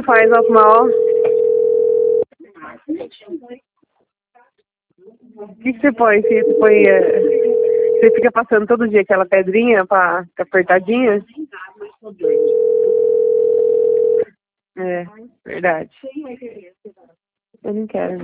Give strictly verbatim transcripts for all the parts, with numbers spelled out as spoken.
não faz mal. O que, que você põe? Você, você põe. é, Você fica passando todo dia aquela pedrinha pra ficar apertadinha? É, verdade. Eu não quero.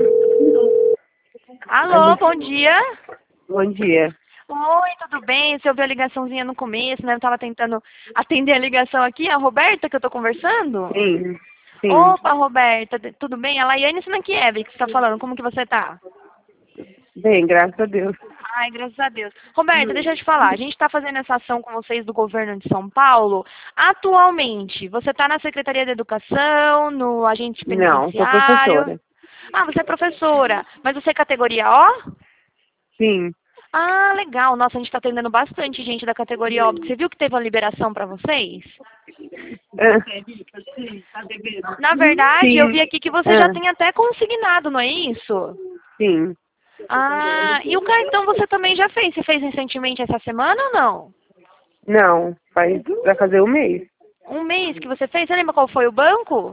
A Alô, gente- bom dia. Bom dia. Oi, tudo bem? Você ouviu a ligaçãozinha no começo, né? Eu tava tentando atender a ligação aqui, a Roberta que eu tô conversando? Sim, sim. Opa, Roberta, t- tudo bem? A Laiane Sinankiewicz que você tá falando, como que você tá? Bem, graças a Deus. Ai, graças a Deus. Roberta, deixa eu te falar, a gente está fazendo essa ação com vocês do governo de São Paulo. Atualmente, você está na Secretaria de Educação, no agente Não, sou penitenciário? professora. Ah, você é professora, mas você é categoria O? Sim. Ah, legal. Nossa, a gente está atendendo bastante gente da categoria O. Você viu que teve uma liberação para vocês? Ah, Na verdade, eu vi sim. aqui que você já Ah, tem até consignado, não é isso? sim. Ah, e o cartão você também já fez? Você fez recentemente essa semana ou não? Não, faz pra fazer um mês. Um mês que você fez? Você lembra qual foi o banco?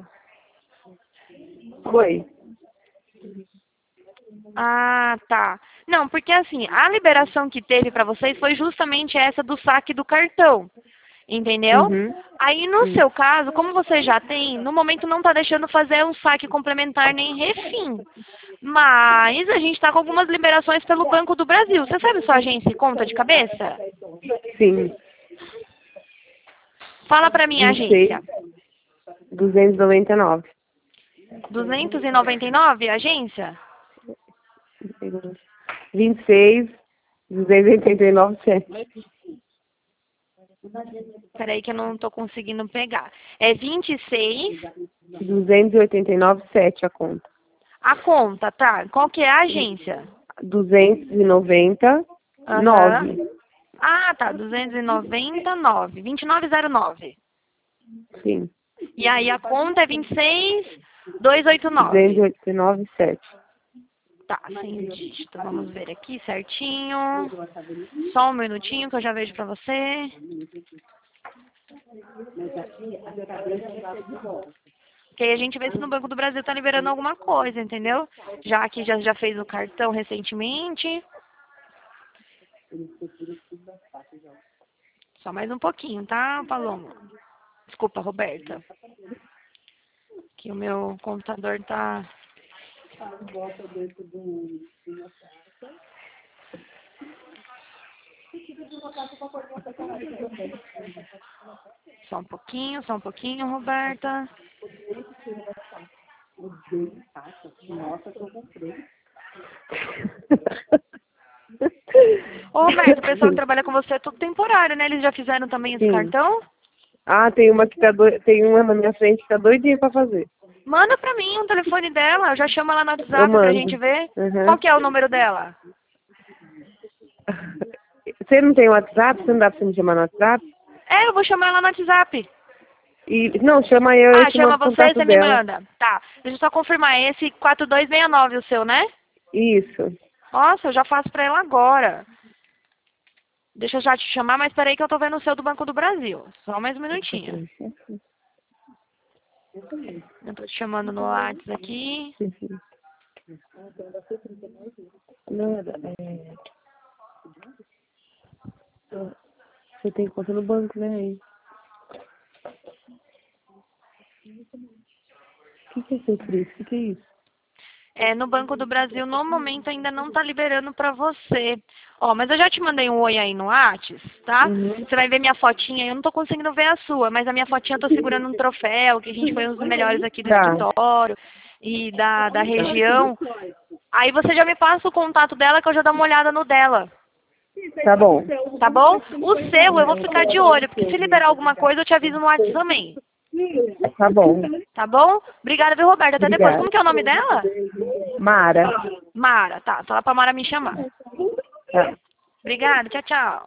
Foi. Ah, tá. Não, porque assim, a liberação que teve para vocês foi justamente essa do saque do cartão. Entendeu? Uhum. Aí, no Sim. seu caso, como você já tem, no momento não está deixando fazer um saque complementar nem refim. Mas a gente está com algumas liberações pelo Banco do Brasil. Você sabe sua agência e conta de cabeça? Sim. Fala para mim a vinte e seis, agência. duzentos e noventa e nove. duzentos e noventa e nove a agência? vinte e seis, duzentos e oitenta e nove, sete. Peraí que eu não estou conseguindo pegar. É vinte e seis, duzentos e oitenta e nove, sete a conta. a conta, tá? Qual que é a agência? duzentos e noventa, Aham. nove. Ah, tá. duzentos e noventa e nove. vinte e nove zero nove. Sim. E aí a conta é vinte e seis, duzentos e oitenta e nove. duzentos e oitenta e nove, sete. Tá, sem dígito. Vamos ver aqui certinho. Só um minutinho que eu já vejo pra você. Que aí a gente vê se no Banco do Brasil tá liberando alguma coisa, entendeu? Já que já, já fez o cartão recentemente. Só mais um pouquinho, tá, Paloma? Desculpa, Roberta. Que o meu computador tá... Só um pouquinho, só um pouquinho, Roberta. Ô, Roberto, o pessoal que trabalha com você é tudo temporário, né? Eles já fizeram também esse Sim. cartão? Ah, tem uma que tá do... tem uma na minha frente que tá doidinha pra fazer. Manda pra mim o telefone dela. Eu já chamo ela no Eu WhatsApp pra gente mando. ver. Uhum. Qual que é o número dela? Você não tem WhatsApp? Você não dá pra você me chamar no WhatsApp? É, eu vou chamar ela no WhatsApp. E, não, chama eu, eu Ah, te chama mando o você e contato você me dela. manda. Tá, deixa eu só confirmar. Esse quatro dois seis nove o seu, né? Isso. Nossa, eu já faço pra ela agora. Deixa eu já te chamar, mas peraí que eu tô vendo o seu do Banco do Brasil. Só mais um minutinho. Eu tô te chamando no WhatsApp aqui. Nada, é... Você tem conta no banco, né? Aí. O que, que é seu preço? O que, que é isso? É, no Banco do Brasil, no momento, ainda não tá liberando pra você. Ó, mas eu já te mandei um oi aí no Whats, tá? Uhum. Você vai ver minha fotinha. Eu não tô conseguindo ver a sua, mas a minha fotinha eu tô segurando um troféu, que a gente foi um dos melhores aqui do Tá. escritório e da, da região. Aí você já me passa o contato dela, que eu já dou uma olhada no dela. Tá bom. Tá bom? O seu, eu vou ficar de olho, porque se liberar alguma coisa, eu te aviso no Whats também. Tá bom. Tá bom? Obrigada, viu, Roberta? Até depois. Obrigada. Como que é o nome dela? Mara. Mara, tá. Fala pra Mara me chamar. Tá. Obrigada, tchau, tchau.